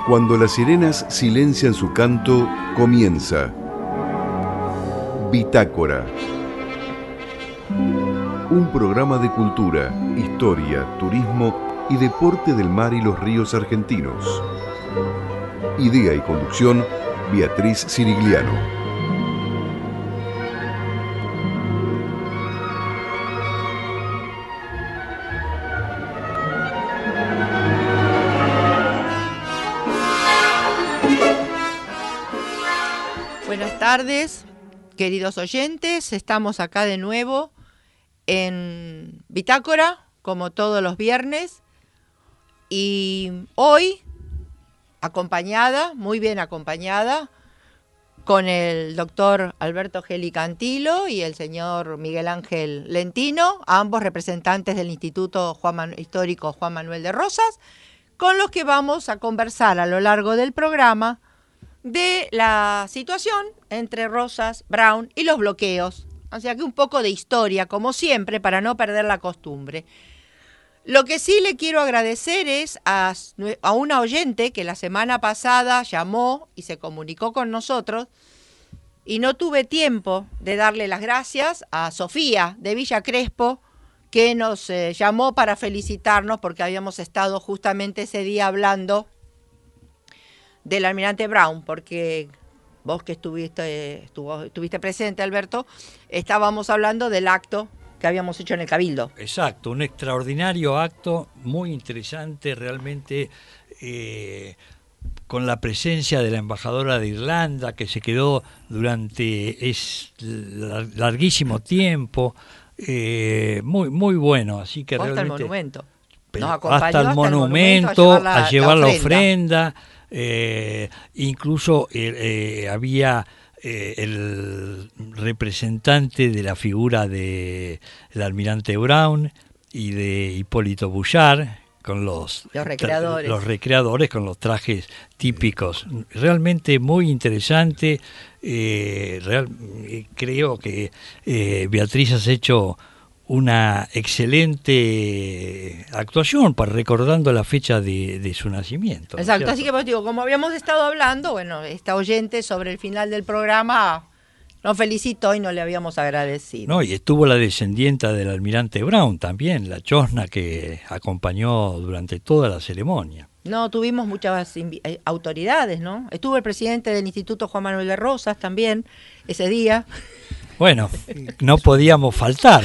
Cuando las sirenas silencian su canto, comienza Bitácora. Un programa de cultura, historia, turismo y deporte del mar y los ríos argentinos. Idea y conducción, Beatriz Sirigliano. Buenas tardes, queridos oyentes. Estamos acá de nuevo en Bitácora, como todos los viernes. Y hoy, muy bien acompañada, con el doctor Alberto Geli Cantilo y el señor Miguel Ángel Lentino, ambos representantes del Instituto Histórico Juan Manuel de Rosas, con los que vamos a conversar a lo largo del programa de la situación entre Rosas, Brown y los bloqueos. O sea que un poco de historia, como siempre, para no perder la costumbre. Lo que sí le quiero agradecer es a una oyente que la semana pasada llamó y se comunicó con nosotros, y no tuve tiempo de darle las gracias a Sofía de Villa Crespo, que nos llamó para felicitarnos porque habíamos estado justamente ese día hablando del almirante Brown, porque vos que estuviste presente, Alberto, estábamos hablando del acto que habíamos hecho en el Cabildo. Exacto, un extraordinario acto, muy interesante, realmente, con la presencia de la embajadora de Irlanda, que se quedó durante larguísimo tiempo, muy bueno, así que hasta realmente... el monumento. Hasta el monumento, a llevar la ofrenda. Incluso había el representante de la figura del almirante Brown y de Hipólito Bouchard con los recreadores con los trajes típicos. Realmente muy interesante. Creo que Beatriz has hecho una excelente actuación recordando la fecha de su nacimiento. Exacto, así que pues digo, como habíamos estado hablando, bueno, esta oyente sobre el final del programa nos felicitó y no le habíamos agradecido. No, y estuvo la descendienta del almirante Brown también, la chosna que acompañó durante toda la ceremonia. No, tuvimos muchas autoridades, ¿no? Estuvo el presidente del Instituto Juan Manuel de Rosas también ese día. Bueno, no podíamos faltar.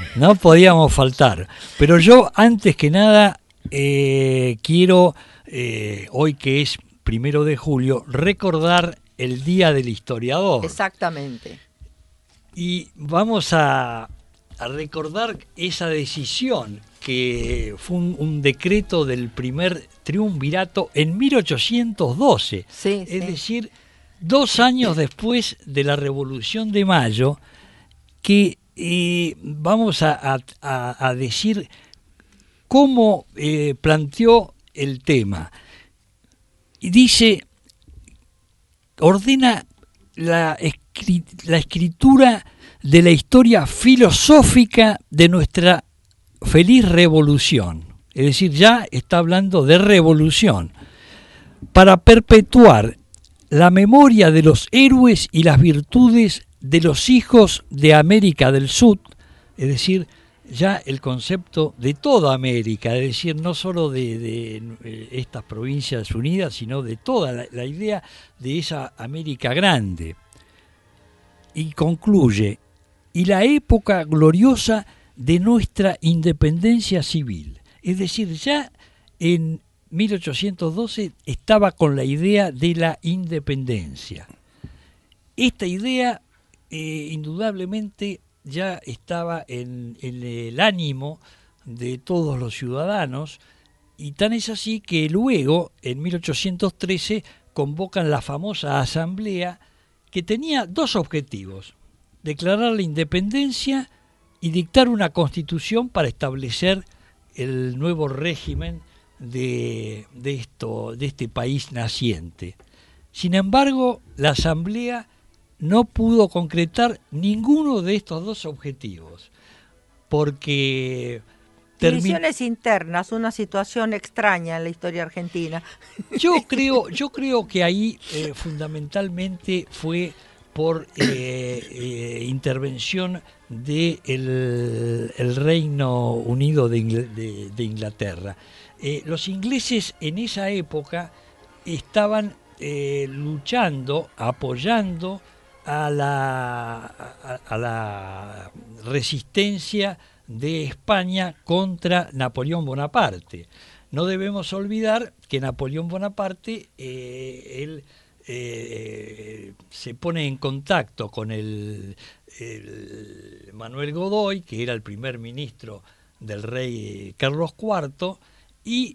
Pero yo, antes que nada, quiero, hoy que es 1 de julio, recordar el Día del Historiador. Exactamente. Y vamos a recordar esa decisión, que fue un decreto del primer triunvirato en 1812. Sí, es decir, 2 años después de la Revolución de Mayo, que vamos a decir cómo planteó el tema. Y dice, ordena la escritura de la historia filosófica de nuestra feliz revolución. Es decir, ya está hablando de revolución, para perpetuar la memoria de los héroes y las virtudes de los hijos de América del Sur, es decir, ya el concepto de toda América, es decir, no solo de estas provincias unidas, sino de toda la idea de esa América grande. Y concluye, y la época gloriosa de nuestra independencia civil. Es decir, ya en 1812 estaba con la idea de la independencia. Esta idea indudablemente ya estaba en el ánimo de todos los ciudadanos, y tan es así que luego, en 1813, convocan la famosa asamblea, que tenía 2 objetivos: declarar la independencia y dictar una constitución para establecer el nuevo régimen de este país naciente. Sin embargo, la asamblea no pudo concretar ninguno de estos 2 objetivos, porque Divisiones internas, una situación extraña en la historia argentina. Yo creo que ahí fundamentalmente fue por intervención de el Reino Unido de Inglaterra. Los ingleses en esa época estaban luchando, apoyando a la resistencia de España contra Napoleón Bonaparte. No debemos olvidar que Napoleón Bonaparte él se pone en contacto con el Manuel Godoy, que era el primer ministro del rey Carlos IV, y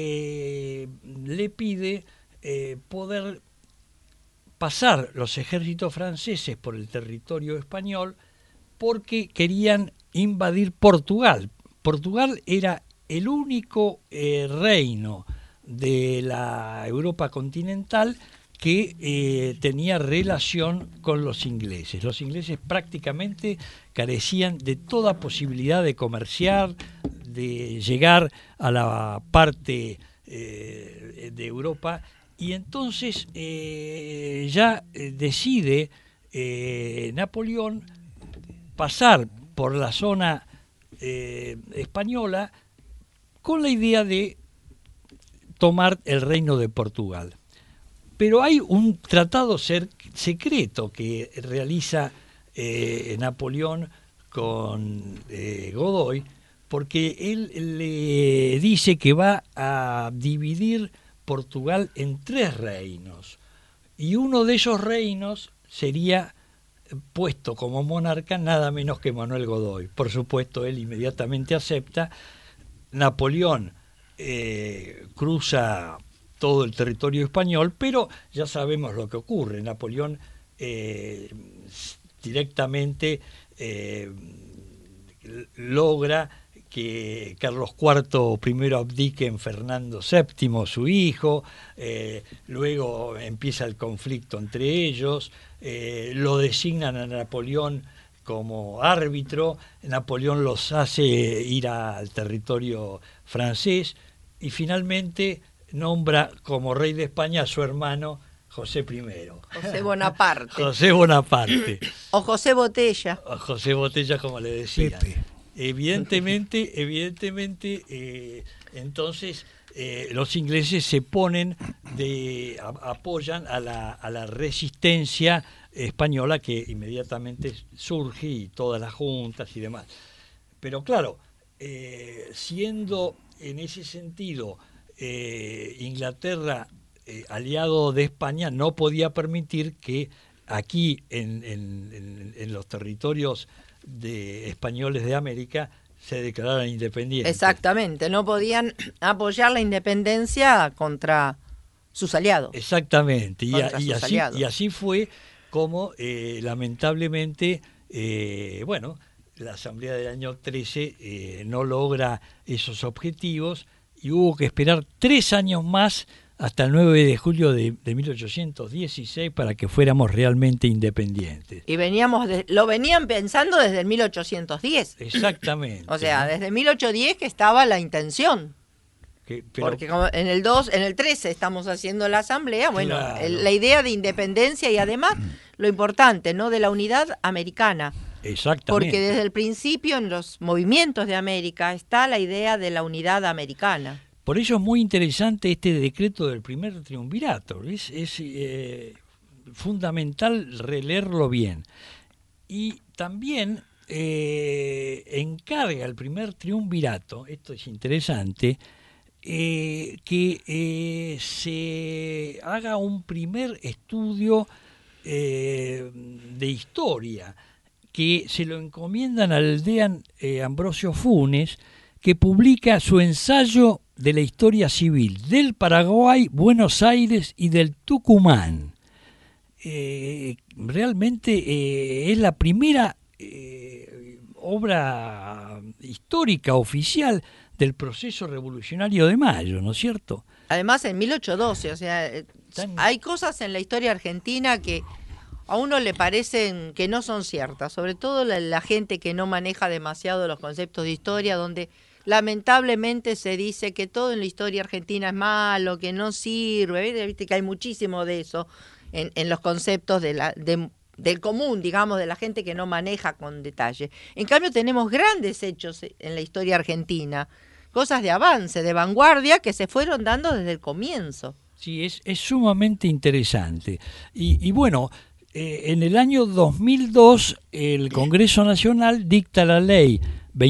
le pide poder pasar los ejércitos franceses por el territorio español porque querían invadir Portugal. Portugal era el único reino de la Europa continental que tenía relación con los ingleses. Los ingleses prácticamente carecían de toda posibilidad de comerciar, de llegar a la parte de Europa, y entonces ya decide Napoleón pasar por la zona española con la idea de tomar el reino de Portugal. Pero hay un tratado secreto que realiza Napoleón con Godoy, porque él le dice que va a dividir Portugal en 3 reinos, y uno de esos reinos sería puesto como monarca nada menos que Manuel Godoy. Por supuesto, él inmediatamente acepta. Napoleón cruza todo el territorio español, pero ya sabemos lo que ocurre. Napoleón directamente logra que Carlos IV primero abdique en Fernando VII, su hijo, luego empieza el conflicto entre ellos, lo designan a Napoleón como árbitro, Napoleón los hace ir al territorio francés y finalmente nombra como rey de España a su hermano José I. José Bonaparte. José Bonaparte. O José Botella. O José Botella, como le decían. Pepe. Evidentemente, entonces los ingleses se ponen apoyan a la resistencia española que inmediatamente surge, y todas las juntas y demás. Pero claro, siendo en ese sentido Inglaterra aliado de España, no podía permitir que aquí en los territorios españoles de América se declararan independientes. Exactamente, no podían apoyar la independencia contra sus aliados. Exactamente, y así fue como lamentablemente, la Asamblea del año 13 no logra esos objetivos y hubo que esperar 3 años más hasta el 9 de julio de 1816 para que fuéramos realmente independientes. Y lo venían pensando desde el 1810. Exactamente. O sea, desde 1810 que estaba la intención. Porque como en el 13 estamos haciendo la asamblea, bueno, claro, la idea de independencia y además lo importante, ¿no?, de la unidad americana. Exactamente. Porque desde el principio en los movimientos de América está la idea de la unidad americana. Por ello es muy interesante este decreto del primer triunvirato. Es fundamental releerlo bien. Y también encarga el primer triunvirato, esto es interesante, que se haga un primer estudio de historia, que se lo encomiendan al deán Ambrosio Funes, que publica su ensayo de la historia civil del Paraguay, Buenos Aires y del Tucumán. Realmente es la primera obra histórica oficial del proceso revolucionario de Mayo, ¿no es cierto? Además en 1812, o sea, hay cosas en la historia argentina que a uno le parecen que no son ciertas, sobre todo la gente que no maneja demasiado los conceptos de historia, donde lamentablemente se dice que todo en la historia argentina es malo, que no sirve, viste que hay muchísimo de eso en los conceptos del común, digamos, de la gente que no maneja con detalle. En cambio tenemos grandes hechos en la historia argentina, cosas de avance, de vanguardia, que se fueron dando desde el comienzo. Sí, es sumamente interesante. Y bueno, en el año 2002 el Congreso Nacional dicta la ley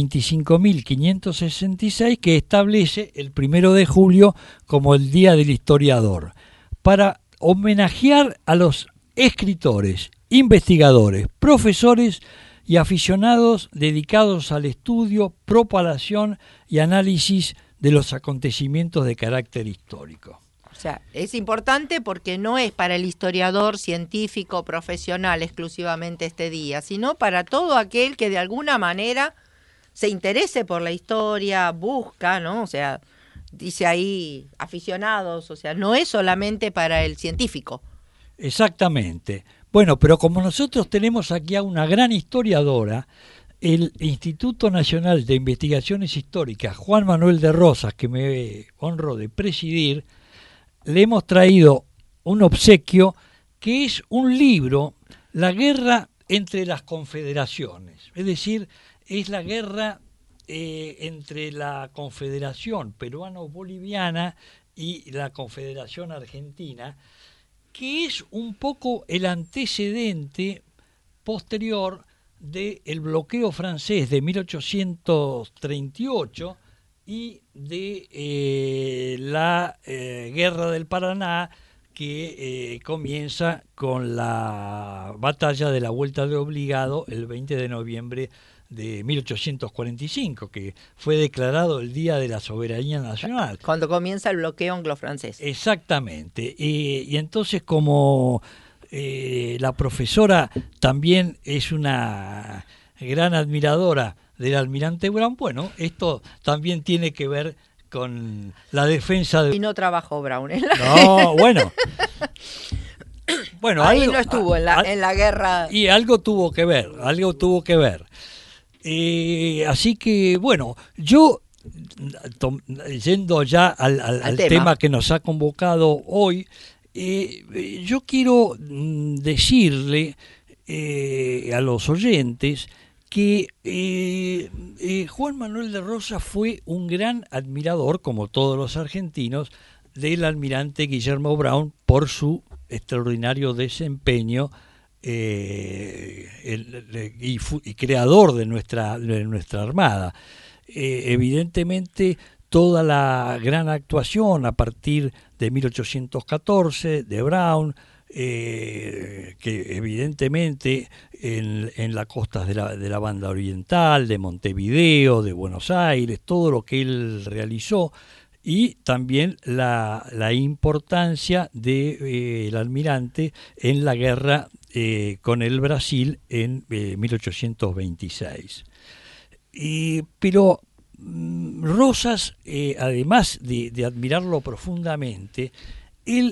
25.566 que establece el 1 de julio como el Día del Historiador, para homenajear a los escritores, investigadores, profesores y aficionados dedicados al estudio, propalación y análisis de los acontecimientos de carácter histórico. O sea, es importante porque no es para el historiador científico profesional exclusivamente este día, sino para todo aquel que de alguna manera se interese por la historia, busca, ¿no? O sea, dice ahí aficionados, o sea, no es solamente para el científico. Exactamente. Bueno, pero como nosotros tenemos aquí a una gran historiadora, el Instituto Nacional de Investigaciones Históricas, Juan Manuel de Rosas, que me honro de presidir, le hemos traído un obsequio que es un libro, La guerra entre las confederaciones. Es decir, es la guerra entre la Confederación Peruano-Boliviana y la Confederación Argentina, que es un poco el antecedente posterior del bloqueo francés de 1838 y de la Guerra del Paraná, que comienza con la batalla de la Vuelta de Obligado el 20 de noviembre de 1845, que fue declarado el Día de la Soberanía Nacional. Cuando comienza el bloqueo anglo-francés. Exactamente. Y entonces, como la profesora también es una gran admiradora del almirante Brown, bueno, esto también tiene que ver con la defensa de... Y no trabajó Brown en No, bueno. Bueno, ahí algo, no estuvo en la guerra. Y algo tuvo que ver, así que, bueno, yo, yendo ya al tema que nos ha convocado hoy, yo quiero decirle a los oyentes que Juan Manuel de Rosas fue un gran admirador, como todos los argentinos, del almirante Guillermo Brown por su extraordinario desempeño y creador de nuestra Armada. Evidentemente, toda la gran actuación a partir de 1814 de Brown, que evidentemente en las costas de la banda oriental, de Montevideo, de Buenos Aires, todo lo que él realizó, y también la importancia del almirante en la guerra con el Brasil en 1826. Pero Rosas, además de admirarlo profundamente, él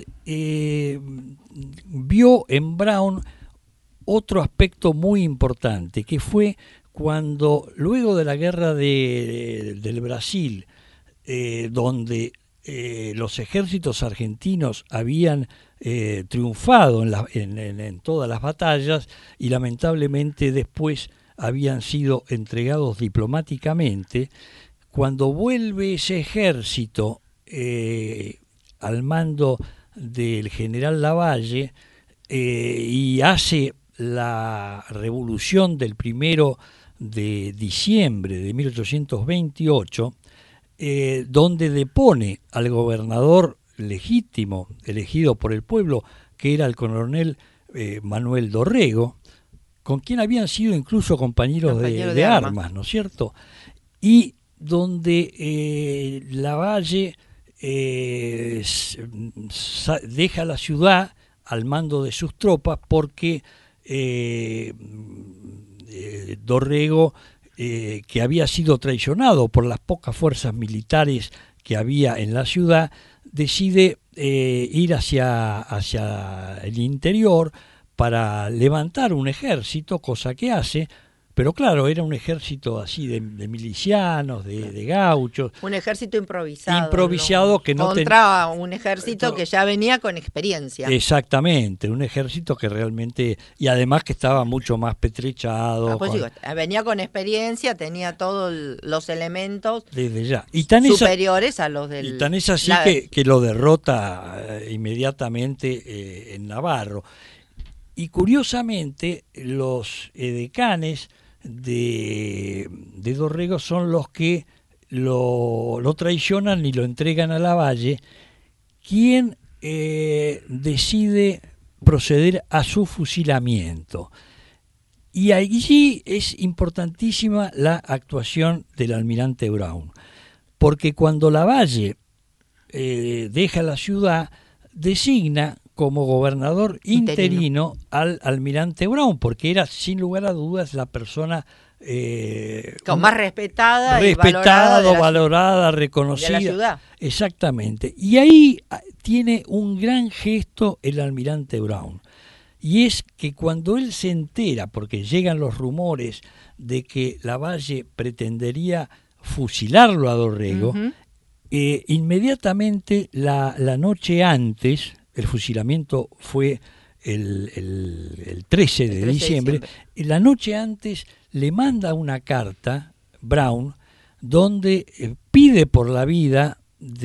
vio en Brown otro aspecto muy importante, que fue cuando luego de la guerra del Brasil, donde los ejércitos argentinos habían triunfado en todas las batallas y lamentablemente después habían sido entregados diplomáticamente, cuando vuelve ese ejército al mando del general Lavalle y hace la revolución del 1 de diciembre de 1828, donde depone al gobernador legítimo, elegido por el pueblo, que era el coronel Manuel Dorrego, con quien habían sido incluso compañeros de armas, ¿no es cierto? Y donde Lavalle deja la ciudad al mando de sus tropas porque Dorrego, que había sido traicionado por las pocas fuerzas militares que había en la ciudad, decide ir hacia el interior para levantar un ejército, cosa que hace, pero claro, era un ejército así de milicianos, de gauchos. Un ejército improvisado. Improvisado, ¿no? Que no contra un ejército que ya venía con experiencia. Exactamente, un ejército que realmente, y además que estaba mucho más petrechado. Pues digo, venía con experiencia, tenía todos los elementos desde ya. superiores a los del... Y tan es así que lo derrota inmediatamente en Navarro. Y curiosamente, los edecanes de Dorrego son los que lo traicionan y lo entregan a Lavalle, quien decide proceder a su fusilamiento. Y allí es importantísima la actuación del almirante Brown, porque cuando Lavalle deja la ciudad, designa como gobernador interino al almirante Brown, porque era sin lugar a dudas la persona con más respetada y valorada, reconocida de la ciudad. Exactamente. Y ahí tiene un gran gesto el almirante Brown, y es que cuando él se entera, porque llegan los rumores de que Lavalle pretendería fusilarlo a Dorrego, inmediatamente la noche antes, el fusilamiento fue el 13 de diciembre, y la noche antes le manda una carta, Brown, donde pide por la vida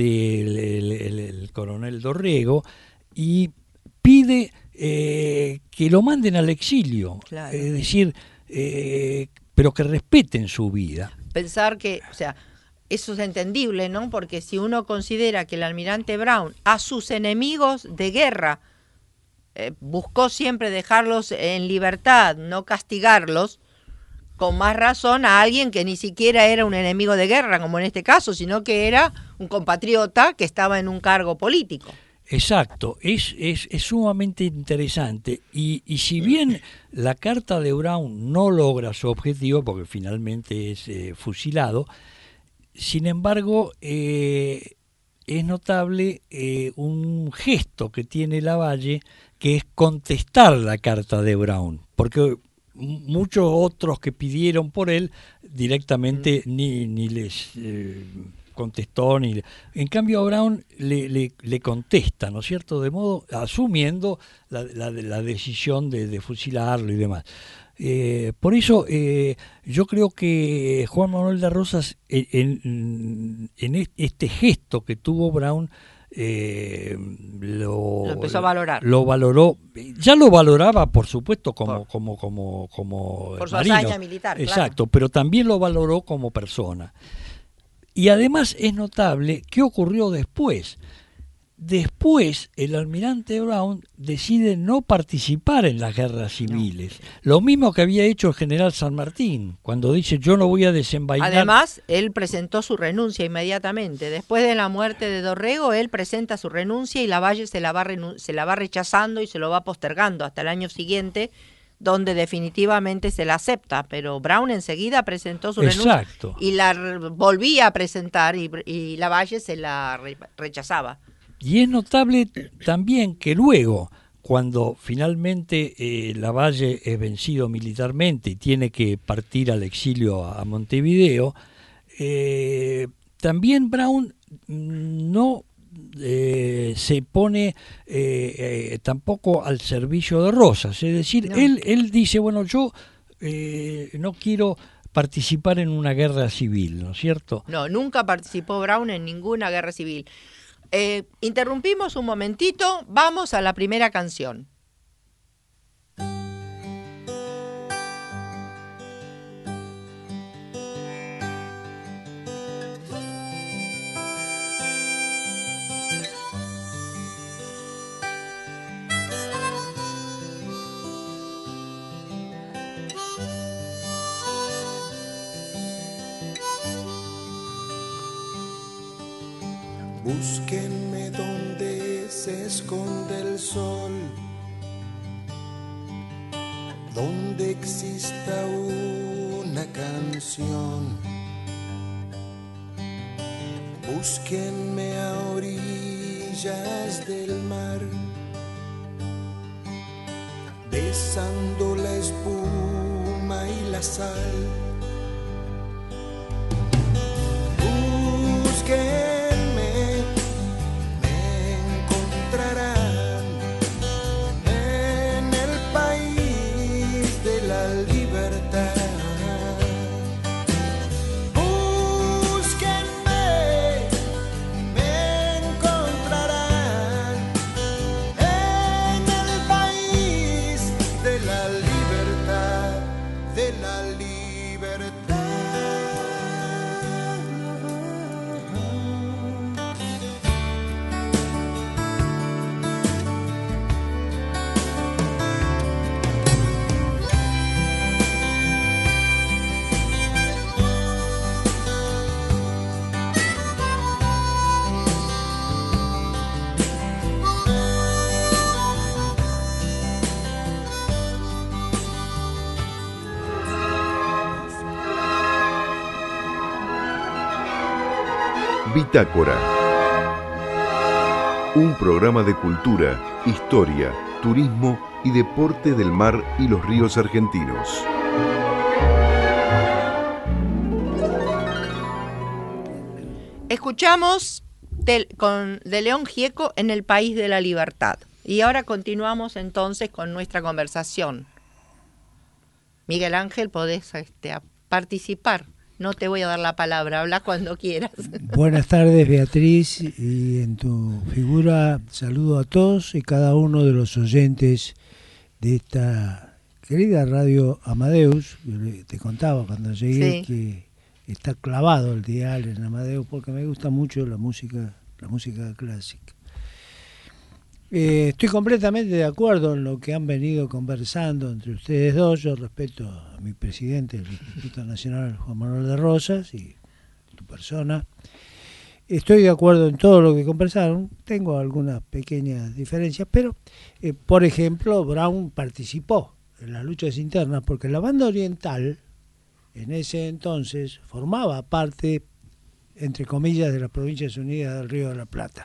del coronel Dorrego y pide que lo manden al exilio, claro. Es decir, pero que respeten su vida. Pensar que, o sea, eso es entendible, ¿no? Porque si uno considera que el almirante Brown a sus enemigos de guerra buscó siempre dejarlos en libertad, no castigarlos, con más razón a alguien que ni siquiera era un enemigo de guerra, como en este caso, sino que era un compatriota que estaba en un cargo político. Exacto, es sumamente interesante, y si bien la carta de Brown no logra su objetivo, porque finalmente es fusilado, sin embargo, es notable un gesto que tiene Lavalle, que es contestar la carta de Brown, porque muchos otros que pidieron por él directamente ni les contestó, en cambio a Brown le contesta, ¿no es cierto?, de modo asumiendo la decisión de fusilarlo y demás. Por eso yo creo que Juan Manuel de Rosas en este gesto que tuvo Brown lo empezó a valorar. Lo valoró, ya lo valoraba por supuesto como por su marino, hazaña militar. Exacto, claro. Pero también lo valoró como persona. Y además es notable qué ocurrió después. Después, el almirante Brown decide no participar en las guerras civiles. No. Lo mismo que había hecho el general San Martín, cuando dice yo no voy a desenvainar. Además, él presentó su renuncia inmediatamente. Después de la muerte de Dorrego, él presenta su renuncia y Lavalle se la va rechazando y se lo va postergando hasta el año siguiente, donde definitivamente se la acepta. Pero Brown enseguida presentó su renuncia y la volvía a presentar y Lavalle se la rechazaba. Y es notable también que luego, cuando finalmente Lavalle es vencido militarmente y tiene que partir al exilio a Montevideo, también Brown no se pone tampoco al servicio de Rosas. Es decir, no. él dice, bueno, yo no quiero participar en una guerra civil, ¿no es cierto? No, nunca participó Brown en ninguna guerra civil. Interrumpimos un momentito, vamos a la primera canción. Búsquenme donde se esconde el sol, donde exista una canción. Búsquenme a orillas del mar, besando la espuma y la sal. Búsquenme, me encontrarán en el país de la libertad. Búsquenme, me encontrarán en el país de la libertad, de la libertad. Bitácora. Un programa de cultura, historia, turismo y deporte del mar y los ríos argentinos. Escuchamos de León Gieco en el País de la Libertad. Y ahora continuamos entonces con nuestra conversación. Miguel Ángel, podés participar. No te voy a dar la palabra, habla cuando quieras. Buenas tardes, Beatriz, y en tu figura saludo a todos y cada uno de los oyentes de esta querida radio Amadeus. Yo te contaba cuando llegué que está clavado el dial en Amadeus porque me gusta mucho la música clásica. Estoy completamente de acuerdo en lo que han venido conversando entre ustedes dos. Yo respeto a mi presidente del Instituto Nacional, Juan Manuel de Rosas, y tu persona. Estoy de acuerdo en todo lo que conversaron. Tengo algunas pequeñas diferencias, pero, por ejemplo, Brown participó en las luchas internas porque la banda oriental, en ese entonces, formaba parte, entre comillas, de las Provincias Unidas del Río de la Plata.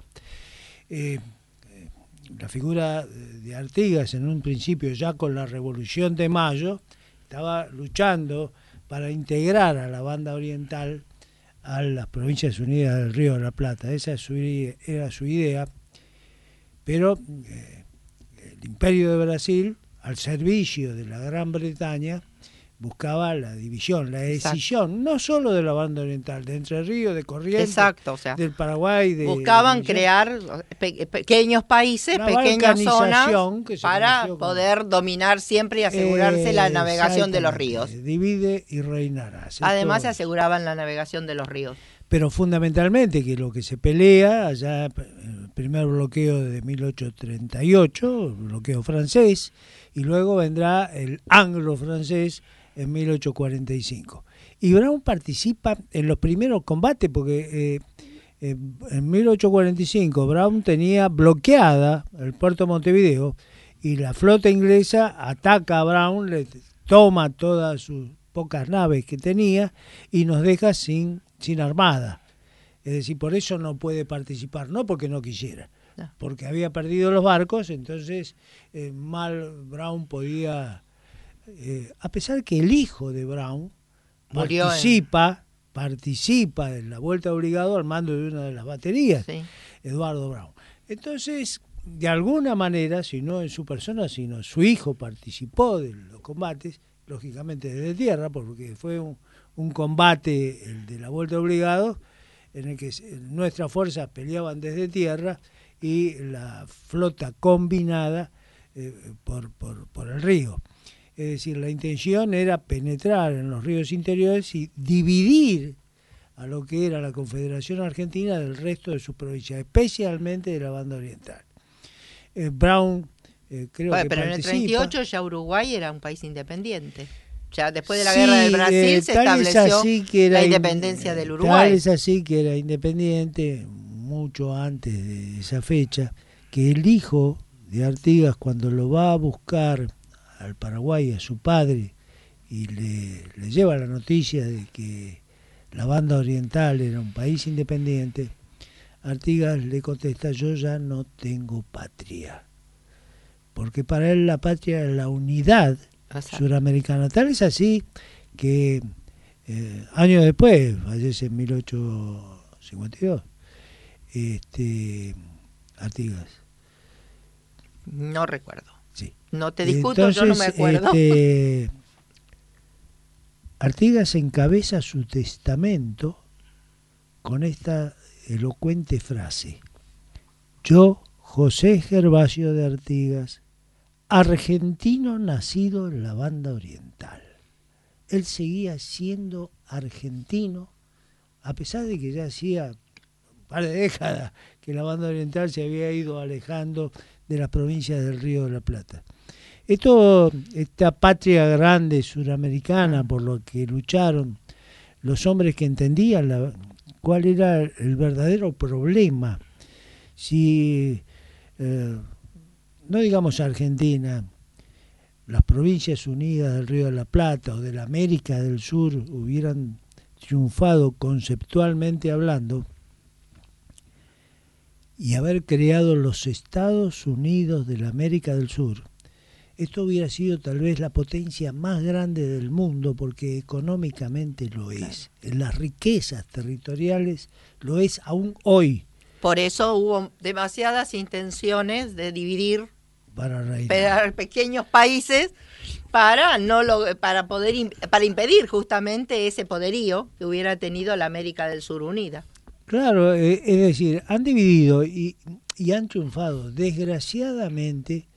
La figura de Artigas en un principio, ya con la Revolución de Mayo, estaba luchando para integrar a la banda oriental a las Provincias Unidas del Río de la Plata. Esa era su idea, pero el Imperio de Brasil, al servicio de la Gran Bretaña, buscaba la división, la escisión, no solo de la banda oriental, de Entre Ríos, de Corrientes, del Paraguay. Buscaban crear pequeños países, pequeñas zonas, para poder dominar siempre y asegurarse la navegación de los ríos. Divide y reinarás. Además se aseguraban la navegación de los ríos. Pero fundamentalmente que lo que se pelea, allá el primer bloqueo de 1838, el bloqueo francés, y luego vendrá el anglo-francés en 1845. Y Brown participa en los primeros combates porque en 1845 Brown tenía bloqueada el puerto de Montevideo y la flota inglesa ataca a Brown, le toma todas sus pocas naves que tenía y nos deja sin armada. Es decir, por eso no puede participar, no porque no quisiera, porque había perdido los barcos, entonces Brown podía, a pesar que el hijo de Brown participa en la vuelta obligado al mando de una de las baterías, Eduardo Brown. Entonces, de alguna manera, si no en su persona, sino su hijo participó de los combates, lógicamente desde tierra, porque fue un combate, el de la vuelta obligado, en el que nuestras fuerzas peleaban desde tierra y la flota combinada por el río. Es decir, la intención era penetrar en los ríos interiores y dividir a lo que era la Confederación Argentina del resto de sus provincias, especialmente de la banda oriental. Brown creo que pero participa. En el 38 ya Uruguay era un país independiente. Ya después de la guerra del Brasil se estableció la independencia del Uruguay. Tal es así que era independiente mucho antes de esa fecha, que el hijo de Artigas, cuando lo va a buscar al Paraguay a su padre y le lleva la noticia de que la banda oriental era un país independiente, Artigas le contesta: yo ya no tengo patria, porque para él la patria es la unidad suramericana. Tal es así que años después, fallece en 1852, Artigas. No recuerdo. Sí. No te discuto, Entonces, yo no me acuerdo. Artigas encabeza su testamento con esta elocuente frase: yo, José Gervasio de Artigas, argentino nacido en la banda oriental. Él seguía siendo argentino, a pesar de que ya hacía un par de décadas que la banda oriental se había ido alejando de las provincias del Río de la Plata. Esta patria grande suramericana por lo que lucharon los hombres que entendían cuál era el verdadero problema. Si, no digamos Argentina, las provincias unidas del Río de la Plata o de la América del Sur hubieran triunfado conceptualmente hablando, y haber creado los Estados Unidos de la América del Sur, esto hubiera sido tal vez la potencia más grande del mundo, porque económicamente lo es. En las riquezas territoriales lo es aún hoy. Por eso hubo demasiadas intenciones de dividir para pequeños países para impedir justamente ese poderío que hubiera tenido la América del Sur unida. Claro, es decir, han dividido y han triunfado. Desgraciadamente,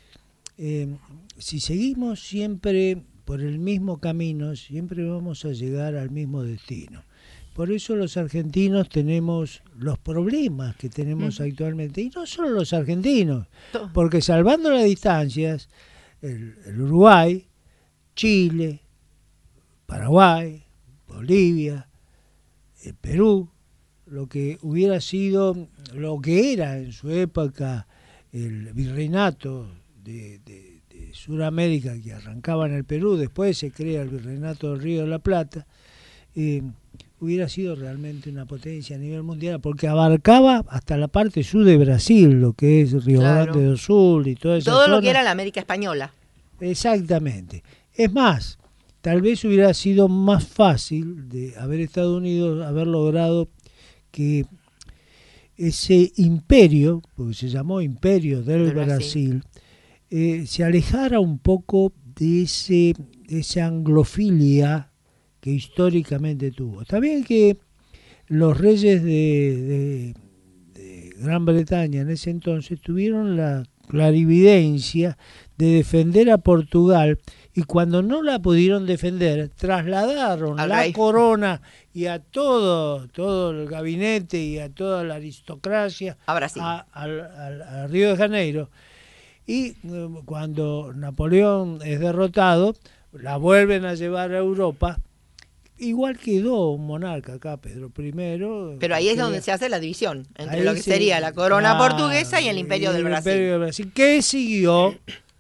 si seguimos siempre por el mismo camino, siempre vamos a llegar al mismo destino. Por eso los argentinos tenemos los problemas que tenemos actualmente. Y no solo los argentinos, porque salvando las distancias, el Uruguay, Chile, Paraguay, Bolivia, el Perú, lo que hubiera sido, lo que era en su época el virreinato de Sudamérica, que arrancaba en el Perú, después se crea el virreinato del Río de la Plata, hubiera sido realmente una potencia a nivel mundial, porque abarcaba hasta la parte sur de Brasil, lo que es Río Grande do Sul y toda esa todo zona. Lo que era la América Española. Exactamente. Es más, tal vez hubiera sido más fácil de haber Estados Unidos haber logrado que ese imperio, porque se llamó Imperio del Brasil, se alejara un poco de esa anglofilia que históricamente tuvo. Está bien que los reyes de Gran Bretaña en ese entonces tuvieron la clarividencia de defender a Portugal, y cuando no la pudieron defender, trasladaron la corona y a todo el gabinete y a toda la aristocracia a Río de Janeiro. Y cuando Napoleón es derrotado, la vuelven a llevar a Europa. Igual quedó un monarca acá, Pedro I. Pero ahí es donde se hace la división entre lo que sería la corona portuguesa y el Imperio del Brasil. Imperio del Brasil, que siguió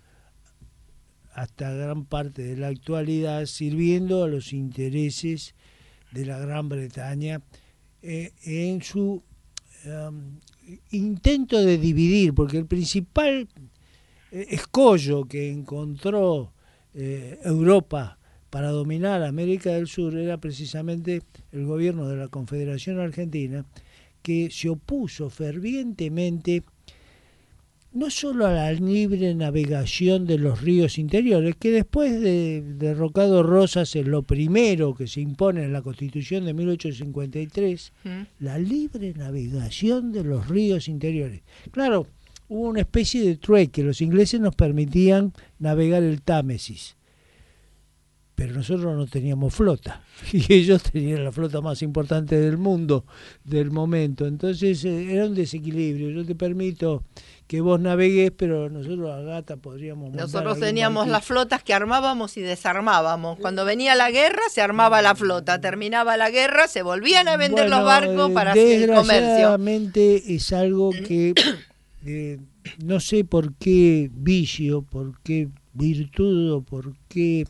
hasta gran parte de la actualidad sirviendo a los intereses de la Gran Bretaña en su intento de dividir, porque el principal escollo que encontró Europa para dominar América del Sur era precisamente el gobierno de la Confederación Argentina, que se opuso fervientemente no solo a la libre navegación de los ríos interiores, que después de derrocado Rosas es lo primero que se impone en la Constitución de 1853, la libre navegación de los ríos interiores. Claro, hubo una especie de trueque, los ingleses nos permitían navegar el Támesis, pero nosotros no teníamos flota, y ellos tenían la flota más importante del mundo del momento. Entonces era un desequilibrio. Yo te permito que vos navegues, pero nosotros a gata podríamos montar. Nosotros teníamos las flotas que armábamos y desarmábamos. Cuando venía la guerra se armaba la flota, terminaba la guerra, se volvían a vender los barcos para hacer el comercio. Desgraciadamente es algo que no sé por qué vicio, por qué virtud o por qué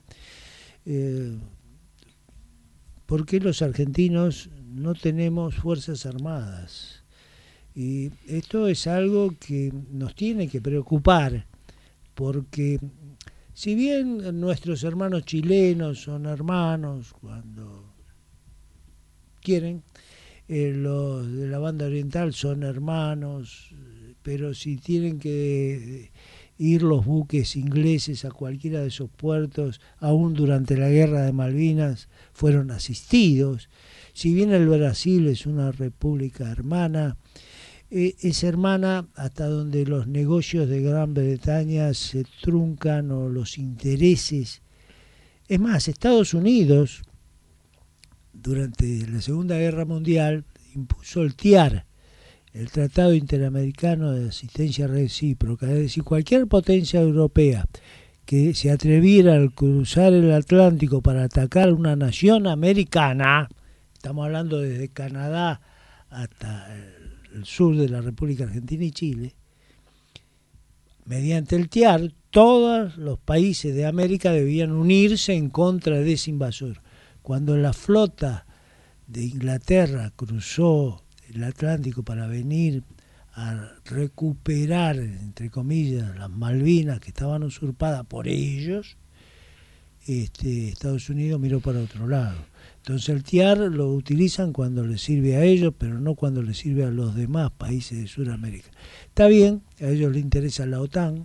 los argentinos no tenemos fuerzas armadas. Y esto es algo que nos tiene que preocupar, porque si bien nuestros hermanos chilenos son hermanos cuando quieren, los de la banda oriental son hermanos, pero si tienen que ir los buques ingleses a cualquiera de esos puertos, aún durante la guerra de Malvinas, fueron asistidos. Si bien el Brasil es una república hermana, es hermana hasta donde los negocios de Gran Bretaña se truncan o los intereses. Es más, Estados Unidos, durante la Segunda Guerra Mundial, impuso el TIAR, el Tratado Interamericano de Asistencia Recíproca. Es decir, cualquier potencia europea que se atreviera a cruzar el Atlántico para atacar a una nación americana, estamos hablando desde Canadá hasta el sur de la República Argentina y Chile, mediante el TIAR, todos los países de América debían unirse en contra de ese invasor. Cuando la flota de Inglaterra cruzó el Atlántico para venir a recuperar, entre comillas, las Malvinas que estaban usurpadas por ellos, Estados Unidos miró para otro lado. Entonces el TIAR lo utilizan cuando les sirve a ellos, pero no cuando les sirve a los demás países de Sudamérica. Está bien, a ellos les interesa la OTAN,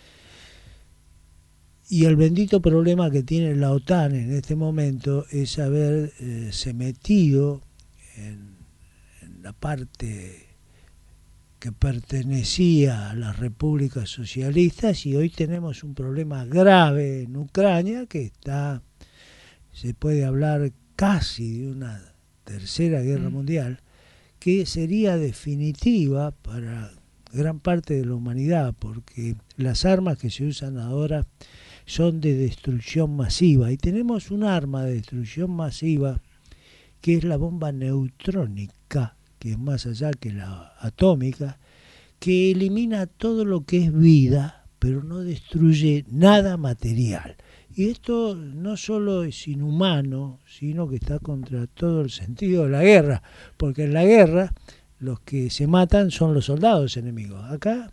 y el bendito problema que tiene la OTAN en este momento es haberse metido en la parte que pertenecía a las repúblicas socialistas, y hoy tenemos un problema grave en Ucrania que se puede hablar casi de una tercera guerra mundial, que sería definitiva para gran parte de la humanidad, porque las armas que se usan ahora son de destrucción masiva, y tenemos un arma de destrucción masiva que es la bomba neutrónica, que es más allá que la atómica, que elimina todo lo que es vida, pero no destruye nada material. Y esto no solo es inhumano, sino que está contra todo el sentido de la guerra, porque en la guerra los que se matan son los soldados enemigos. Acá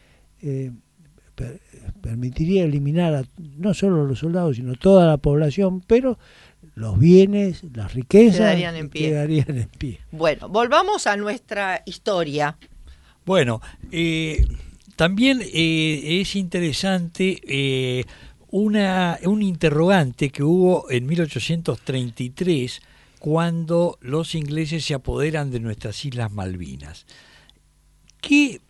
permitiría eliminar no solo los soldados, sino toda la población, pero los bienes, las riquezas quedarían en pie. Bueno, volvamos a nuestra historia. Bueno, también es interesante un interrogante que hubo en 1833 cuando los ingleses se apoderan de nuestras Islas Malvinas. ¿Qué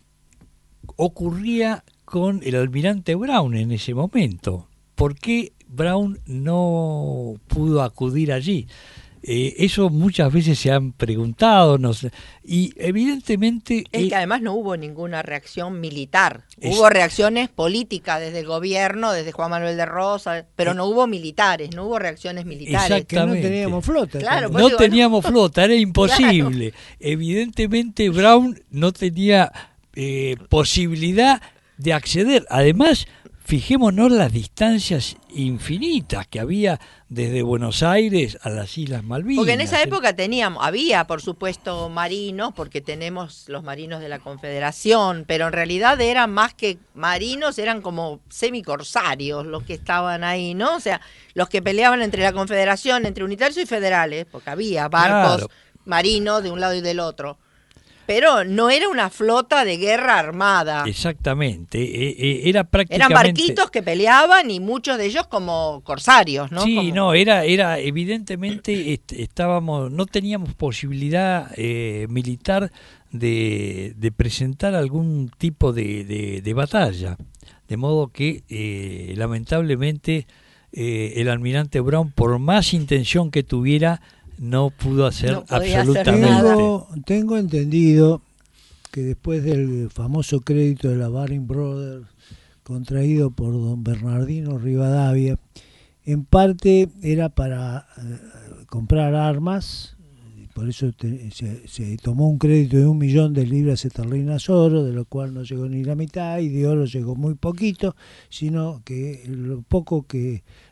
ocurría con el almirante Brown en ese momento? ¿Por qué Brown no pudo acudir allí? Eso muchas veces se han preguntado, no sé, y evidentemente... Es que además no hubo ninguna reacción militar, hubo reacciones políticas desde el gobierno, desde Juan Manuel de Rosas, pero no hubo militares, no hubo reacciones militares. Exactamente. Que no teníamos flota. Claro, no teníamos flota, era imposible. Claro. Evidentemente Brown no tenía posibilidad de acceder. Además, fijémonos las distancias infinitas que había desde Buenos Aires a las Islas Malvinas. Porque en esa época había por supuesto marinos, porque tenemos los marinos de la Confederación, pero en realidad eran más que marinos, eran como semicorsarios los que estaban ahí, ¿no? O sea, los que peleaban entre la Confederación, entre unitarios y federales, porque había barcos marinos de un lado y del otro. Pero no era una flota de guerra armada. Exactamente, era prácticamente... Eran barquitos que peleaban y muchos de ellos como corsarios, ¿no? Sí, era evidentemente no teníamos posibilidad militar de presentar algún tipo de batalla. De modo que, lamentablemente, el almirante Brown, por más intención que tuviera, no pudo hacer absolutamente. Tengo entendido que después del famoso crédito de la Baring Brothers contraído por don Bernardino Rivadavia, en parte era para comprar armas, por eso se tomó un crédito de 1 millón de libras esterlinas oro, de lo cual no llegó ni la mitad, y de oro llegó muy poquito, sino que lo poco que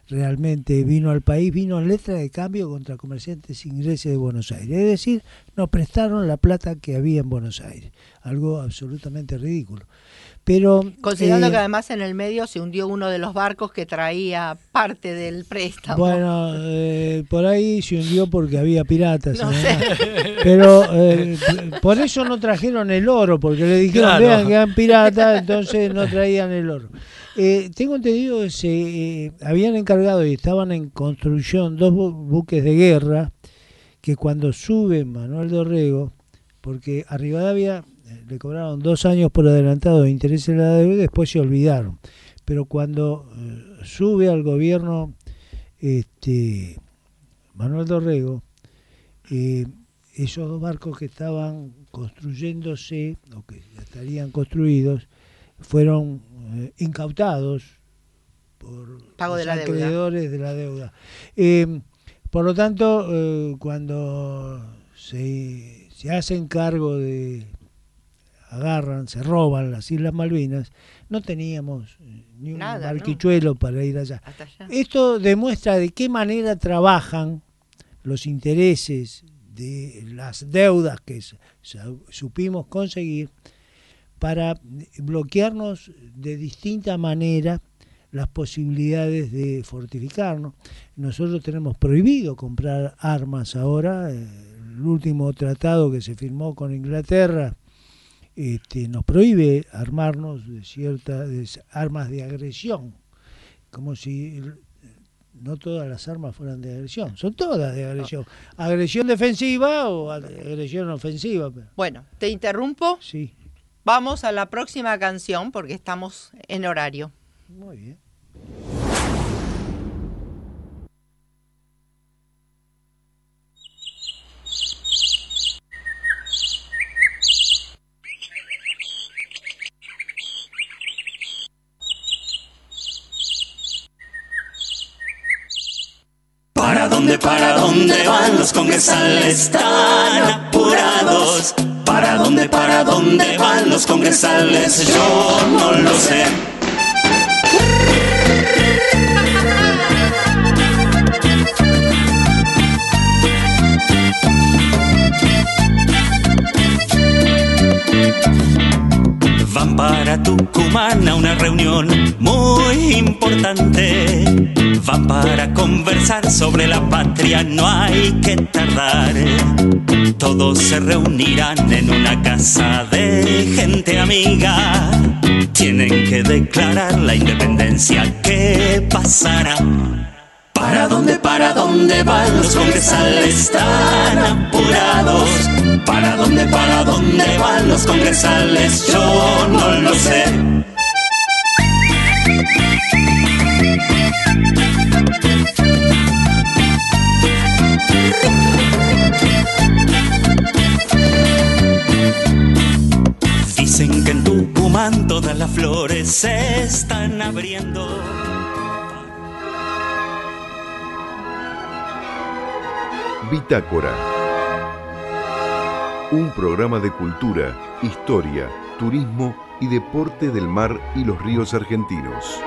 realmente vino al país, vino en letra de cambio contra comerciantes ingleses de Buenos Aires. Es decir, nos prestaron la plata que había en Buenos Aires, algo absolutamente ridículo. Pero considerando que además en el medio se hundió uno de los barcos que traía parte del préstamo. Bueno, por ahí se hundió porque había piratas. No sé. Pero por eso no trajeron el oro, porque le dijeron, Claro. vean que eran piratas, entonces no traían el oro. Tengo entendido que se habían encargado y estaban en construcción 2 buques de guerra, que cuando sube Manuel Dorrego, porque a Rivadavia le cobraron 2 años por adelantado de interés en la deuda y después se olvidaron. Pero cuando sube al gobierno Manuel Dorrego, esos 2 barcos que estaban construyéndose, o que ya estarían construidos, fueron incautados por Pago los de la deuda. acreedores de la deuda. Por lo tanto, cuando se hacen cargo de... se roban las Islas Malvinas, no teníamos ni un Nada, barquichuelo para ir allá. Hasta allá. Esto demuestra de qué manera trabajan los intereses de las deudas que supimos conseguir para bloquearnos de distinta manera las posibilidades de fortificarnos. Nosotros tenemos prohibido comprar armas ahora. El último tratado que se firmó con Inglaterra nos prohíbe armarnos de armas de agresión, como si no todas las armas fueran de agresión, son todas de agresión, agresión defensiva o agresión ofensiva. Bueno, te interrumpo, Sí, vamos a la próxima canción porque estamos en horario. muy bien. ¿Para dónde van los congresales tan apurados? ¿Para dónde van los congresales? Yo no lo sé. Van para Tucumán a una reunión muy importante. Van para conversar sobre la patria, no hay que tardar. Todos se reunirán en una casa de gente amiga. Tienen que declarar la independencia. ¿Qué pasará? ¿Para dónde van los congresales tan apurados? ¿Para dónde van los congresales? Yo no lo sé. Dicen que en Tucumán todas las flores se están abriendo. Bitácora. Un programa de cultura, historia, turismo y deporte del mar y los ríos argentinos.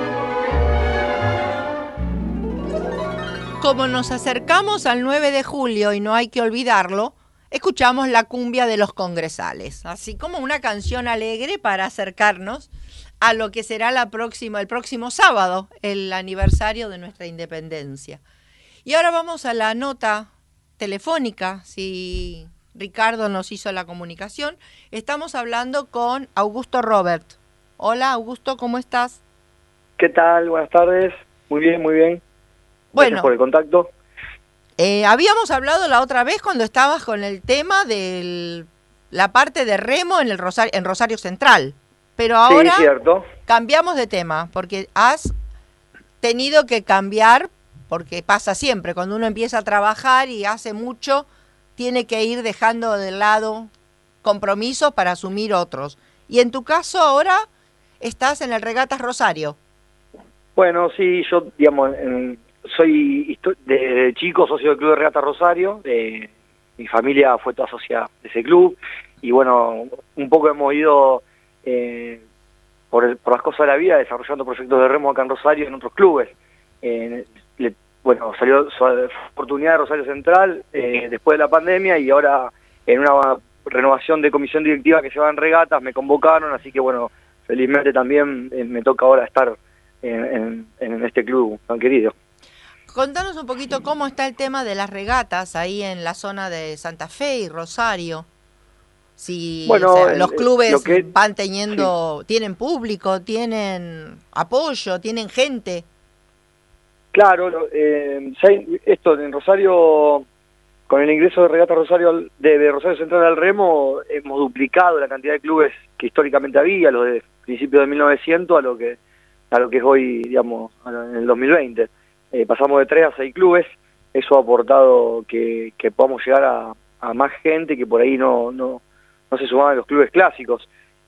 Como nos acercamos al 9 de julio y no hay que olvidarlo, escuchamos la cumbia de los congresales, así como una canción alegre para acercarnos a lo que será el próximo sábado, el aniversario de nuestra independencia. Y ahora vamos a la nota telefónica, si Ricardo nos hizo la comunicación. Estamos hablando con Augusto Robert. Hola Augusto, ¿cómo estás? ¿Qué tal? Buenas tardes. Muy bien, muy bien. Gracias Bueno, por el contacto. habíamos hablado la otra vez cuando estabas con el tema de la parte de remo en Rosario Central, pero ahora Sí, cierto. cambiamos de tema porque has tenido que cambiar, porque pasa siempre, cuando uno empieza a trabajar y hace mucho, tiene que ir dejando de lado compromisos para asumir otros. Y en tu caso ahora estás en el Regatas Rosario. Bueno, sí, yo, digamos, soy de chico socio del Club de Regata Rosario. Mi familia fue toda socia de ese club. Y bueno, un poco hemos ido, por las cosas de la vida, desarrollando proyectos de remo acá en Rosario y en otros clubes. bueno, salió su oportunidad de Rosario Central después de la pandemia, y ahora en una renovación de comisión directiva que llevan regatas me convocaron, así que bueno, felizmente también me toca ahora estar en este club tan querido. Contanos un poquito cómo está el tema de las regatas ahí en la zona de Santa Fe y Rosario. Si Bueno, o sea, los clubes van sí. tienen público, tienen apoyo, tienen gente. Claro, esto en Rosario, con el ingreso de Regata Rosario de Rosario Central al remo, hemos duplicado la cantidad de clubes que históricamente había, los de principios de 1900 a lo que es hoy, digamos, en el 2020. Pasamos de 3 a 6 clubes. Eso ha aportado que podamos llegar a más gente que por ahí no se sumaban a los clubes clásicos.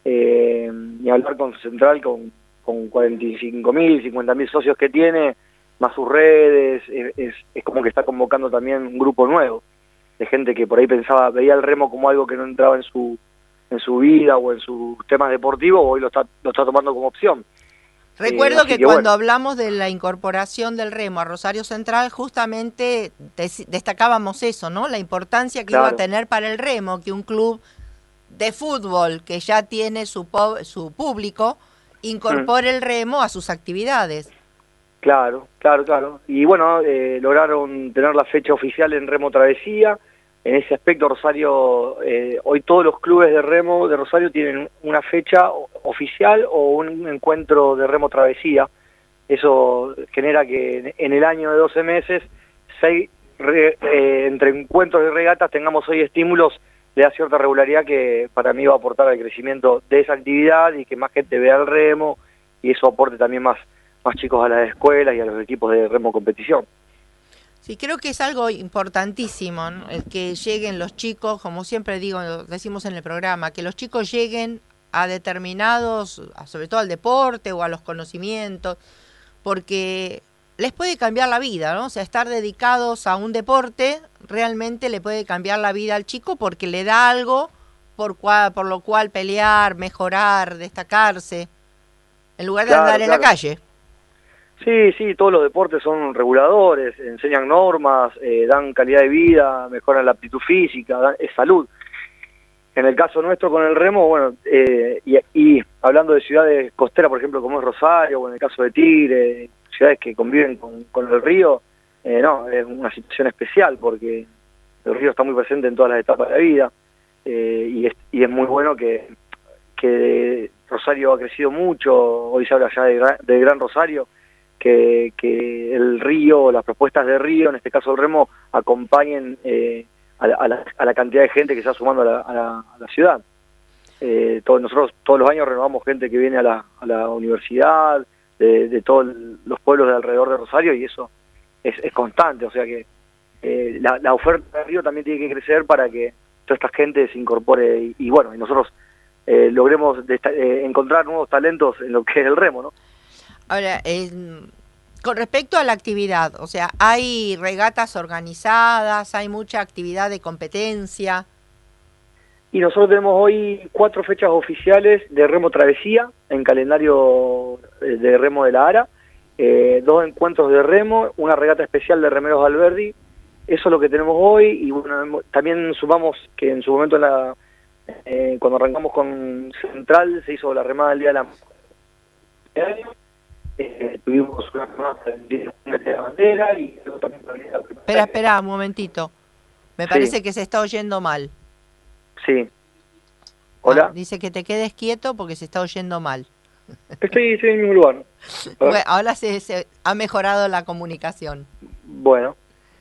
Ni hablar con Central con 45.000, 50.000 socios que tiene, más sus redes, es como que está convocando también un grupo nuevo de gente que por ahí veía el remo como algo que no entraba en su vida o en sus temas deportivos, hoy lo está tomando como opción. Recuerdo que cuando hablamos de la incorporación del remo a Rosario Central, justamente destacábamos eso, ¿no? La importancia que iba a tener para el remo, que un club de fútbol que ya tiene su público incorpore el remo a sus actividades. Claro. Y bueno, lograron tener la fecha oficial en Remo Travesía. En ese aspecto, Rosario, hoy todos los clubes de remo de Rosario tienen una fecha oficial o un encuentro de Remo Travesía. Eso genera que en el año de 12 meses, 6 entre encuentros y regatas tengamos 6 estímulos. Le da cierta regularidad que para mí va a aportar al crecimiento de esa actividad y que más gente vea el remo, y eso aporte también más chicos a las escuelas y a los equipos de remo competición. Sí, creo que es algo importantísimo, ¿no? El que lleguen los chicos, como siempre decimos en el programa, que los chicos lleguen a determinados, sobre todo al deporte o a los conocimientos, porque les puede cambiar la vida, ¿no? O sea, estar dedicados a un deporte realmente le puede cambiar la vida al chico porque le da algo por lo cual pelear, mejorar, destacarse, en lugar de andar en la calle. Sí, todos los deportes son reguladores, enseñan normas, dan calidad de vida, mejoran la aptitud física, es salud. En el caso nuestro con el remo, bueno, y hablando de ciudades costeras, por ejemplo, como es Rosario, o en el caso de Tigre, ciudades que conviven con el río, no, es una situación especial porque el río está muy presente en todas las etapas de la vida, y es muy bueno que Rosario ha crecido mucho. Hoy se habla ya de Gran Rosario, que el río, las propuestas de río, en este caso el remo, acompañen a la cantidad de gente que se está sumando a la ciudad. Nosotros todos los años renovamos gente que viene a la universidad, de todos los pueblos de alrededor de Rosario, y eso es constante. O sea que la oferta de río también tiene que crecer para que toda esta gente se incorpore y bueno, y nosotros logremos encontrar nuevos talentos en lo que es el remo, ¿no? Ahora, con respecto a la actividad, o sea, ¿hay regatas organizadas? ¿Hay mucha actividad de competencia? Y nosotros tenemos hoy 4 fechas oficiales de remo travesía en calendario de remo de la ARA, 2 encuentros de remo, una regata especial de remeros Alberdi. Eso es lo que tenemos hoy, y bueno, también sumamos que en su momento cuando arrancamos con Central se hizo la remada del Día de la Mujer. Tuvimos una remada de la bandera y luego también Espera un momentito. Me parece que se está oyendo mal. Sí. Hola. Dice que te quedes quieto porque se está oyendo mal. Estoy en el mismo lugar. Bueno, ahora se ha mejorado la comunicación. Bueno.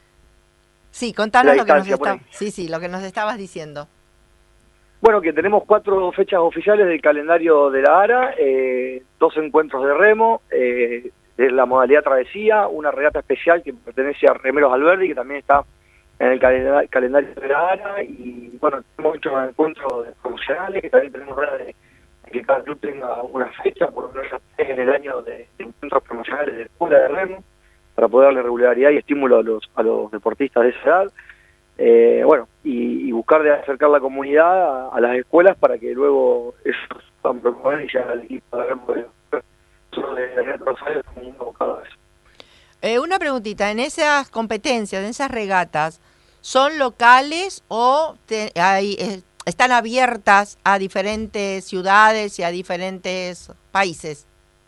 Sí, contanos lo que lo que nos estabas diciendo. Bueno, que tenemos 4 fechas oficiales del calendario de la ARA, 2 encuentros de remo, de la modalidad travesía, una regata especial que pertenece a Remeros Alberdi, que también está en el calendario de la ARA, y bueno, tenemos muchos encuentros promocionales, que también tenemos ganas de que cada club tenga una fecha, por lo menos ya en el año de encuentros promocionales de escuela de remo, para poder darle regularidad y estímulo a los deportistas de esa edad. Bueno, y buscar de acercar la comunidad a las escuelas para que luego ellos puedan proponer y llegar al equipo de remo. Nosotros de Rosario estamos muy abocados a eso. Una preguntita, en esas competencias, en esas regatas, ¿son locales o están abiertas a diferentes ciudades y a diferentes países?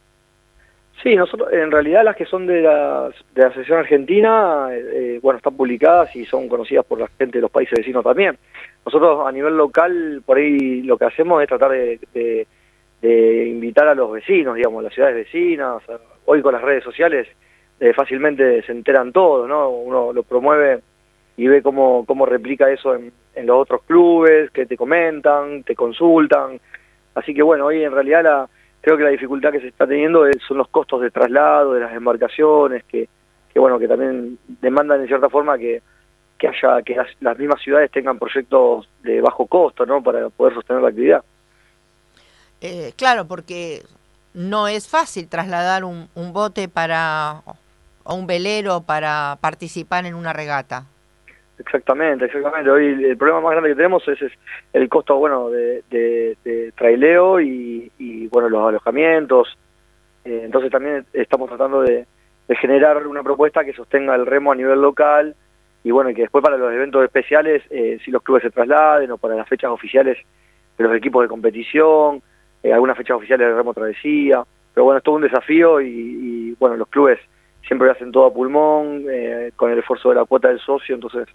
Sí, nosotros, en realidad las que son de la Asociación Argentina, bueno, están publicadas y son conocidas por la gente de los países vecinos también. Nosotros a nivel local, por ahí lo que hacemos es tratar de invitar a los vecinos, digamos, a las ciudades vecinas. Hoy con las redes sociales fácilmente se enteran todos, ¿no? Uno lo promueve y ve cómo replica eso en los otros clubes, que te comentan, te consultan. Así que bueno, hoy en realidad creo que la dificultad que se está teniendo son los costos de traslado, de las embarcaciones, que bueno, que también demandan en cierta forma que las mismas ciudades tengan proyectos de bajo costo, ¿no? Para poder sostener la actividad. Claro, porque no es fácil trasladar un bote o un velero para participar en una regata. Exactamente. Hoy el problema más grande que tenemos es el costo, bueno, de traileo y bueno, los alojamientos. Entonces también estamos tratando de generar una propuesta que sostenga el remo a nivel local y bueno, y que después para los eventos especiales, si los clubes se trasladen o para las fechas oficiales de los equipos de competición, algunas fechas oficiales de remo travesía. Pero bueno, es todo un desafío y bueno, los clubes siempre lo hacen todo a pulmón, con el esfuerzo de la cuota del socio, entonces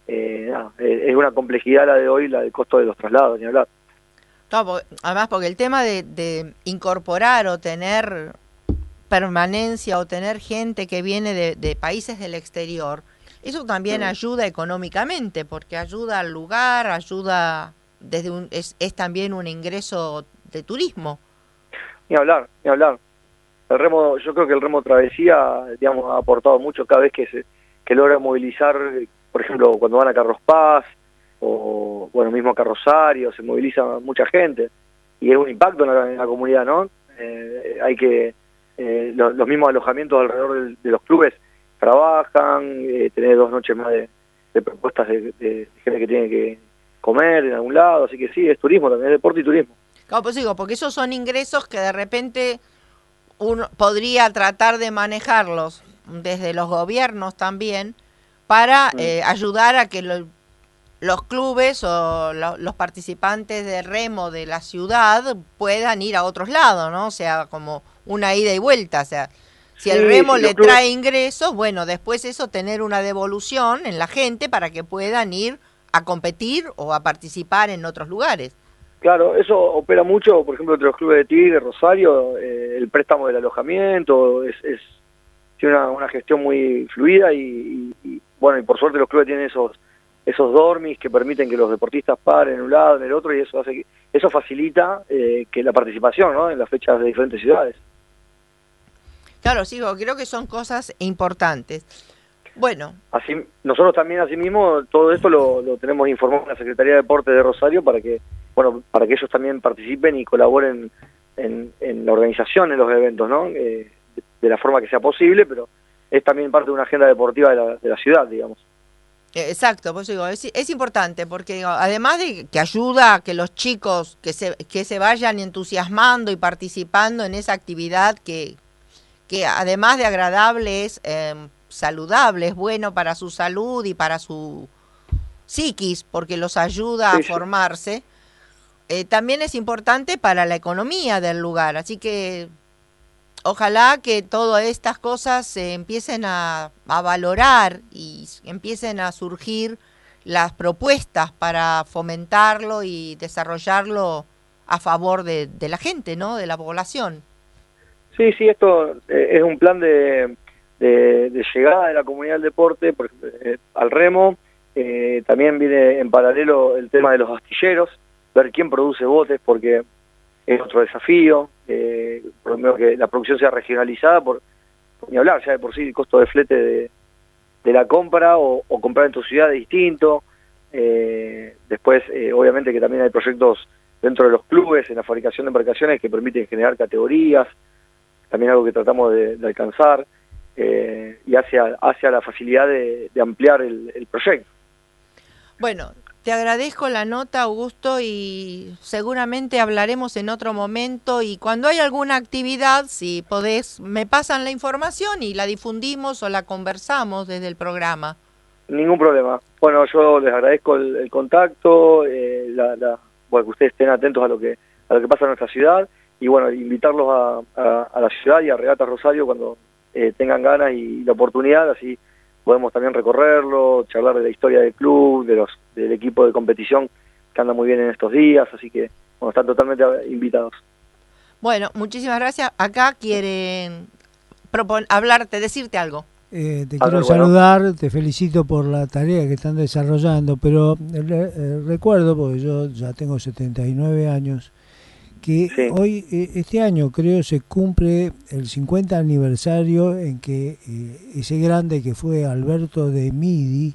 es una complejidad la de hoy, la del costo de los traslados, ni hablar. No, además porque el tema de incorporar o tener permanencia o tener gente que viene de países del exterior, eso también ayuda económicamente, porque ayuda al lugar, ayuda es también un ingreso de turismo. Ni hablar. El remo, yo creo que el remo travesía, digamos, ha aportado mucho cada vez que logra movilizar, por ejemplo, cuando van a Carlos Paz, o bueno, mismo a Rosario, se moviliza mucha gente, y es un impacto en la comunidad, ¿no? Hay que, los mismos alojamientos alrededor de los clubes trabajan, tener 2 noches más de propuestas de gente que tiene que comer en algún lado, así que sí, es turismo también, es deporte y turismo. Claro, pues digo, porque esos son ingresos que de repente uno podría tratar de manejarlos desde los gobiernos también para ayudar a que los clubes o los participantes de remo de la ciudad puedan ir a otros lados, ¿no? O sea, como una ida y vuelta, o sea, si el remo le trae ingresos, bueno, después eso tener una devolución en la gente para que puedan ir a competir o a participar en otros lugares. Claro, eso opera mucho, por ejemplo, entre los clubes de Tigre, Rosario, el préstamo del alojamiento, tiene una gestión muy fluida y bueno, y por suerte los clubes tienen esos dormis que permiten que los deportistas paren en un lado, en el otro, y eso facilita que la participación, ¿no? En las fechas de diferentes ciudades. Claro, sí, creo que son cosas importantes. Bueno. Así, nosotros también, asimismo, todo esto lo tenemos informado en la Secretaría de Deportes de Rosario para que ellos también participen y colaboren en la organización de los eventos, ¿no? De la forma que sea posible, pero es también parte de una agenda deportiva de la ciudad, digamos. Exacto, pues digo, es importante porque digo, además de que ayuda a que los chicos que se vayan entusiasmando y participando en esa actividad que además de agradable es saludable, es bueno para su salud y para su psiquis porque los ayuda a formarse, también es importante para la economía del lugar, así que ojalá que todas estas cosas se empiecen a valorar y empiecen a surgir las propuestas para fomentarlo y desarrollarlo a favor de la gente, ¿no? De la población. Sí, esto es un plan de llegada de la comunidad del deporte al remo. También viene en paralelo el tema de los astilleros, ver quién produce botes, porque es otro desafío. Por lo menos que la producción sea regionalizada, por ni hablar, ya de por sí el costo de flete de la compra o comprar en tu ciudad es distinto. Después, obviamente que también hay proyectos dentro de los clubes en la fabricación de embarcaciones que permiten generar categorías, también algo que tratamos de alcanzar, y hacia la facilidad de ampliar el proyecto. Bueno, te agradezco la nota, Augusto, y seguramente hablaremos en otro momento. Y cuando hay alguna actividad, si podés, me pasan la información y la difundimos o la conversamos desde el programa. Ningún problema. Bueno, yo les agradezco el contacto, bueno, que ustedes estén atentos a lo que pasa en nuestra ciudad, y bueno, invitarlos a la ciudad y a Regatas Rosario cuando tengan ganas y la oportunidad, así podemos también recorrerlo, charlar de la historia del club, del equipo de competición que anda muy bien en estos días, así que bueno, están totalmente invitados. Bueno, muchísimas gracias. Acá quieren decirte algo. Te quiero saludar, te felicito por la tarea que están desarrollando, pero recuerdo, porque yo ya tengo 79 años, que sí. Hoy, este año creo, se cumple el 50 aniversario en que ese grande que fue Alberto de Midi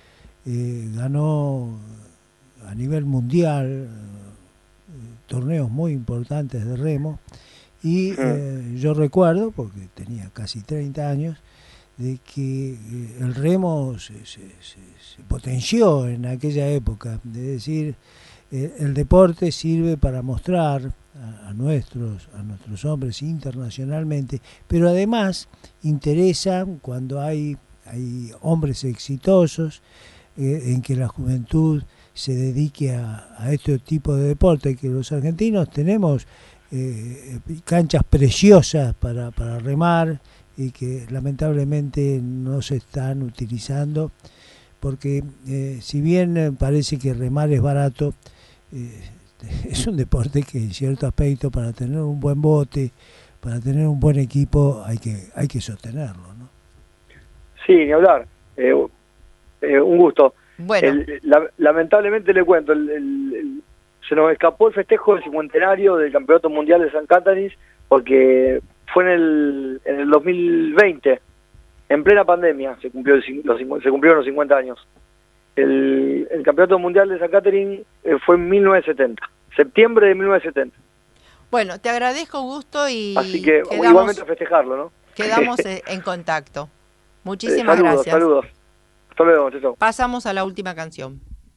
ganó a nivel mundial torneos muy importantes de remo, y yo recuerdo, porque tenía casi 30 años, de que el remo se potenció en aquella época, es decir, el deporte sirve para mostrar a nuestros hombres internacionalmente, pero además interesa cuando hay hombres exitosos, en que la juventud se dedique a este tipo de deporte, que los argentinos tenemos canchas preciosas para remar, y que lamentablemente no se están utilizando, porque si bien parece que remar es barato, es un deporte que en cierto aspecto, para tener un buen bote, para tener un buen equipo, hay que sostenerlo, ¿no? Sí, ni hablar. Un gusto. Bueno. Lamentablemente le cuento, se nos escapó el festejo del cincuentenario del Campeonato Mundial de St. Catharines, porque fue en el 2020, en plena pandemia, se cumplieron los 50 años. El Campeonato Mundial de St. Catherine fue en 1970, septiembre de 1970. Bueno, te agradezco, Augusto, y así que igualmente a festejarlo, ¿no? Quedamos en contacto. Muchísimas gracias. Saludos. Hasta luego, chao. Pasamos a la última canción.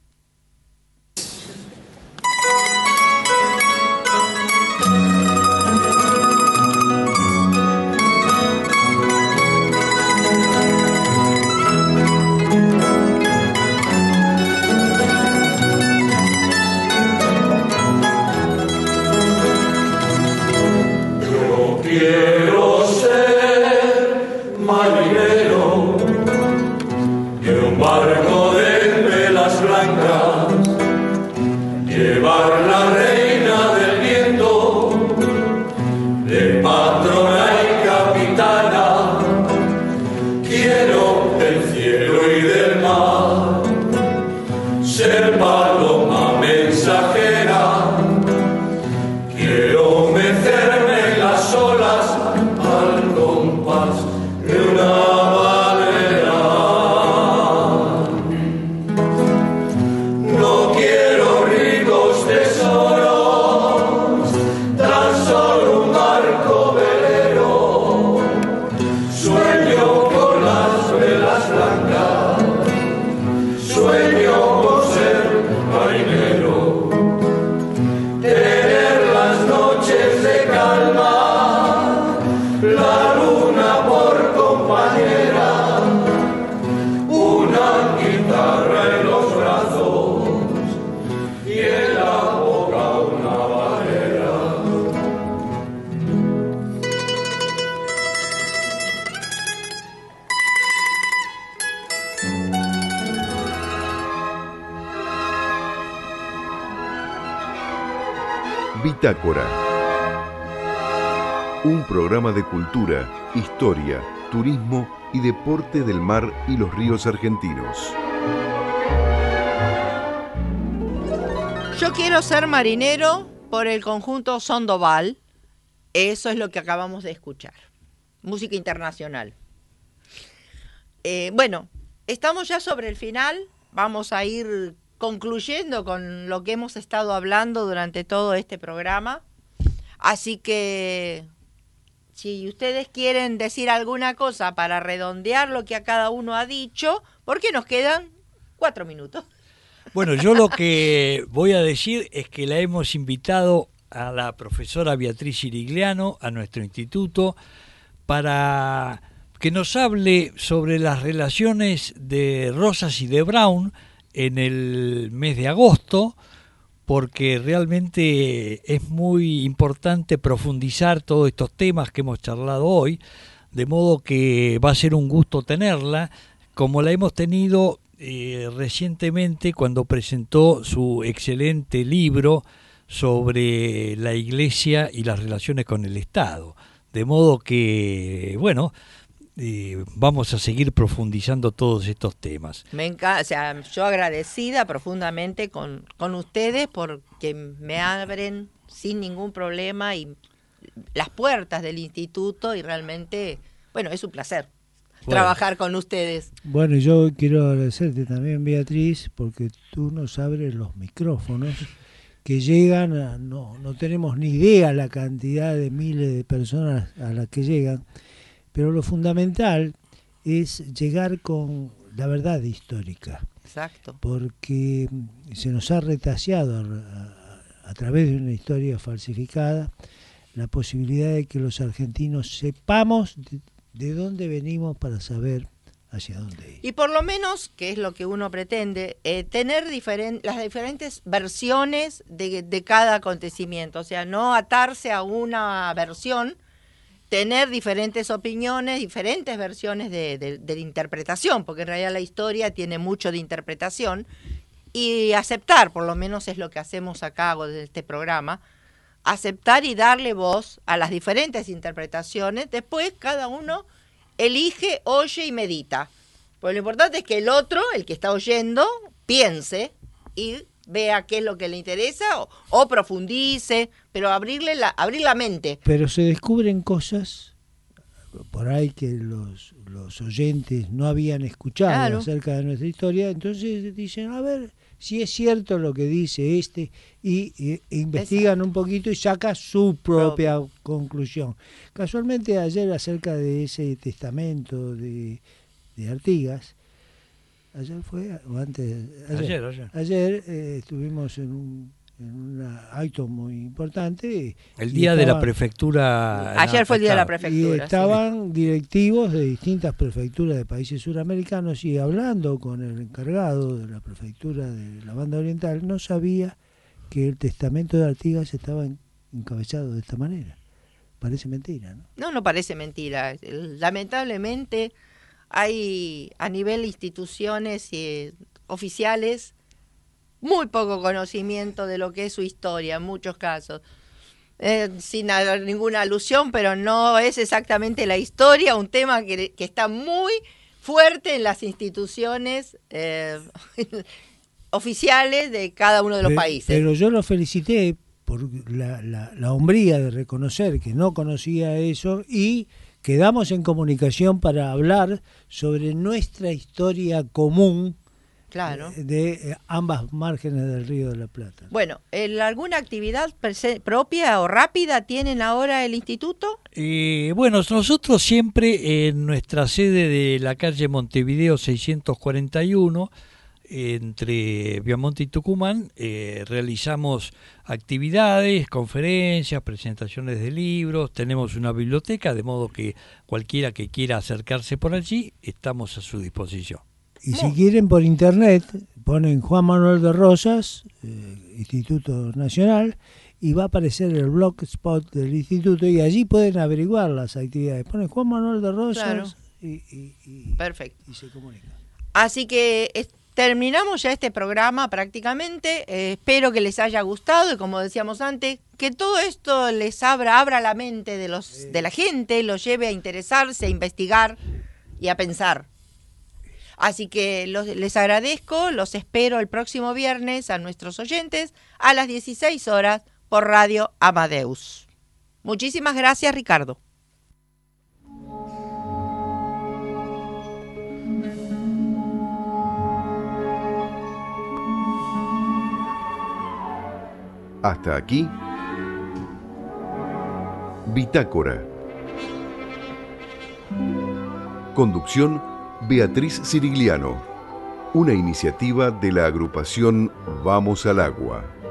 Quiero ser marinero de un barco de velas blancas, llevar la reina del viento, de patrona y capitana. Quiero del cielo y del mar, ser paloma mensajera. Quiero mecerme en las olas al compás de una balena. No quiero ricos tesoros, tan solo un barco velero. Sueño con las velas blancas, sueño con ser marinero. La luna por compañera, una guitarra en los brazos y en la boca una barrera. Bitácora. Un programa de cultura, historia, turismo y deporte del mar y los ríos argentinos. Yo quiero ser marinero, por el conjunto Sandoval. Eso es lo que acabamos de escuchar. Música internacional. Bueno, estamos ya sobre el final. Vamos a ir concluyendo con lo que hemos estado hablando durante todo este programa. Así que si ustedes quieren decir alguna cosa para redondear lo que a cada uno ha dicho, porque nos quedan 4 minutos. Bueno, yo lo que voy a decir es que la hemos invitado a la profesora Beatriz Sirigliano a nuestro instituto para que nos hable sobre las relaciones de Rosas y de Brown en el mes de agosto, porque realmente es muy importante profundizar todos estos temas que hemos charlado hoy, de modo que va a ser un gusto tenerla, como la hemos tenido recientemente cuando presentó su excelente libro sobre la Iglesia y las relaciones con el Estado. De modo que, bueno, vamos a seguir profundizando todos estos temas. Me encanta, o sea, yo agradecida profundamente con ustedes porque me abren sin ningún problema y las puertas del instituto y realmente, bueno, es un placer trabajar con ustedes. Bueno, yo quiero agradecerte también, Beatriz, porque tú nos abres los micrófonos que llegan, no tenemos ni idea la cantidad de miles de personas a las que llegan, pero lo fundamental es llegar con la verdad histórica. Exacto. Porque se nos ha retaseado a través de una historia falsificada la posibilidad de que los argentinos sepamos de dónde venimos para saber hacia dónde ir. Y por lo menos, que es lo que uno pretende, tener las diferentes versiones de cada acontecimiento, o sea, no atarse a una versión, tener diferentes opiniones, diferentes versiones de interpretación, porque en realidad la historia tiene mucho de interpretación, y aceptar, por lo menos es lo que hacemos acá desde este programa, aceptar y darle voz a las diferentes interpretaciones. Después cada uno elige, oye y medita. Pues lo importante es que el otro, el que está oyendo, piense y vea qué es lo que le interesa o profundice, pero abrir la mente. Pero se descubren cosas por ahí que los oyentes no habían escuchado acerca de nuestra historia, entonces dicen, a ver si es cierto lo que dice y investigan un poquito y saca su propia conclusión. Casualmente ayer, acerca de ese testamento de Artigas, ayer fue o antes ayer estuvimos en un acto muy importante. El día de la prefectura. Ayer fue el día de la prefectura. Y estaban directivos de distintas prefecturas de países suramericanos y hablando con el encargado de la prefectura de la Banda Oriental, no sabía que el testamento de Artigas estaba encabezado de esta manera. Parece mentira, ¿no? No parece mentira. Lamentablemente hay a nivel instituciones oficiales muy poco conocimiento de lo que es su historia en muchos casos. Sin ninguna alusión, pero no es exactamente la historia, un tema que está muy fuerte en las instituciones oficiales de cada uno de los países. Pero yo lo felicité por la hombría de reconocer que no conocía eso y quedamos en comunicación para hablar sobre nuestra historia común. Claro. De ambas márgenes del Río de la Plata. Bueno, ¿alguna actividad propia o rápida tienen ahora el instituto? Bueno, nosotros siempre en nuestra sede de la calle Montevideo 641, entre Viamonte y Tucumán, realizamos actividades, conferencias, presentaciones de libros, tenemos una biblioteca, de modo que cualquiera que quiera acercarse por allí, estamos a su disposición. Y si quieren por internet, ponen Juan Manuel de Rosas, Instituto Nacional, y va a aparecer el blogspot del instituto y allí pueden averiguar las actividades. Ponen Juan Manuel de Rosas Perfecto. Y se comunican. Así que terminamos ya este programa prácticamente. Espero que les haya gustado y como decíamos antes, que todo esto les abra la mente de la gente, los lleve a interesarse, a investigar y a pensar. Así que les agradezco, los espero el próximo viernes a nuestros oyentes a las 16 horas por Radio Amadeus. Muchísimas gracias, Ricardo. Hasta aquí, Bitácora. Conducción, Beatriz Sirigliano. Una iniciativa de la agrupación Vamos al Agua.